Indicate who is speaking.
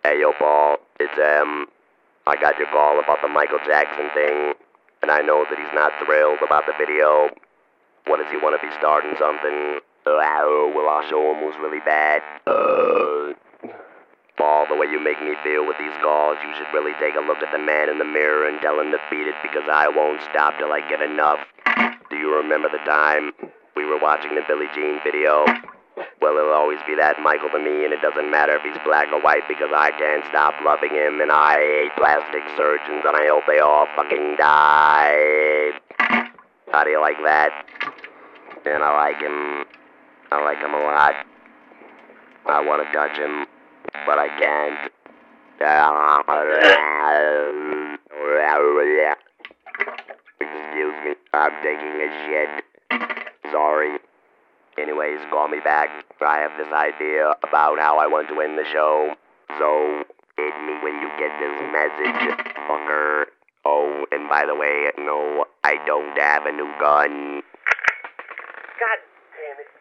Speaker 1: Hey, yo, Paul, it's, I got your call about the Michael Jackson thing, and I know that he's not thrilled about the video. What does he want to be starting something? Well, I'll show him who's really bad. Paul, the way you make me feel with these calls, you should really take a look at the man in the mirror and tell him to beat it because I won't stop till I get enough. Do you remember the time we were watching the Billie Jean video? Well, he'll always be that Michael to me, and it doesn't matter if he's black or white because I can't stop loving him, and I hate plastic surgeons, and I hope they all fucking die. How do you like that? And I like him. I like him a lot. I want to touch him, but I can't. Excuse me, I'm taking a shit. Sorry. Anyways, call me back. I have this idea about how I want to end the show. So, hit me when you get this message, fucker. Oh, and by the way, no, I don't have a new gun.
Speaker 2: God damn it.